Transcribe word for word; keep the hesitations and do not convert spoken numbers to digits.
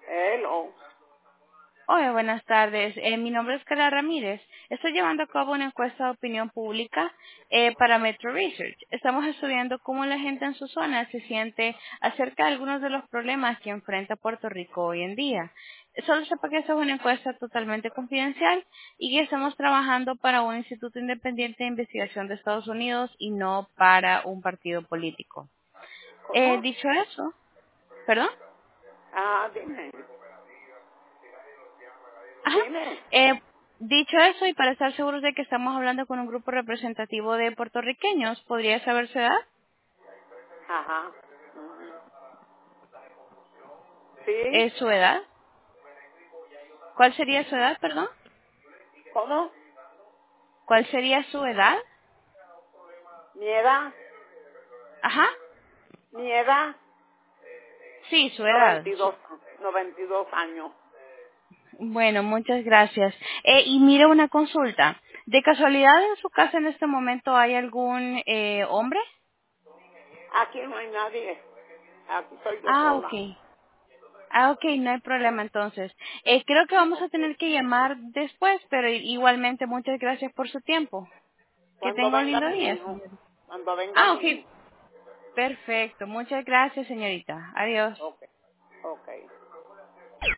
Hello. Hola, buenas tardes. Eh, mi nombre es Carla Ramírez. Estoy llevando a cabo una encuesta de opinión pública eh, para Metro Research. Estamos estudiando cómo la gente en su zona se siente acerca de algunos de los problemas que enfrenta Puerto Rico hoy en día. Solo sepa que esta es una encuesta totalmente confidencial y que estamos trabajando para un instituto independiente de investigación de Estados Unidos y no para un partido político. Eh, ¿Cómo? dicho eso, ¿perdón? Ah, dime. Ajá. Dime. Eh, dicho eso, y para estar seguros de que estamos hablando con un grupo representativo de puertorriqueños, ¿podría saber su edad? Ajá. Ujú. Sí. ¿Es su edad? ¿Cuál sería su edad, perdón? ¿Cómo? ¿Cuál sería su edad? Mi edad. Ajá. Mi edad. Sí, su edad. noventa y dos. noventa y dos años. Bueno, muchas gracias. Eh, y mire una consulta. ¿De casualidad en su casa en este momento hay algún eh, hombre? Aquí no hay nadie. Aquí soy yo Ah, sola. ok. Ah, ok, no hay problema entonces. Eh, creo que vamos a Ok. tener que llamar después, pero igualmente muchas gracias por su tiempo. Que Cuando tenga un venga lindo mi día, hijo. señorita. Cuando venga Ah, mi ok. hijo. Perfecto. Muchas gracias, señorita. Adiós. Ok. Ok.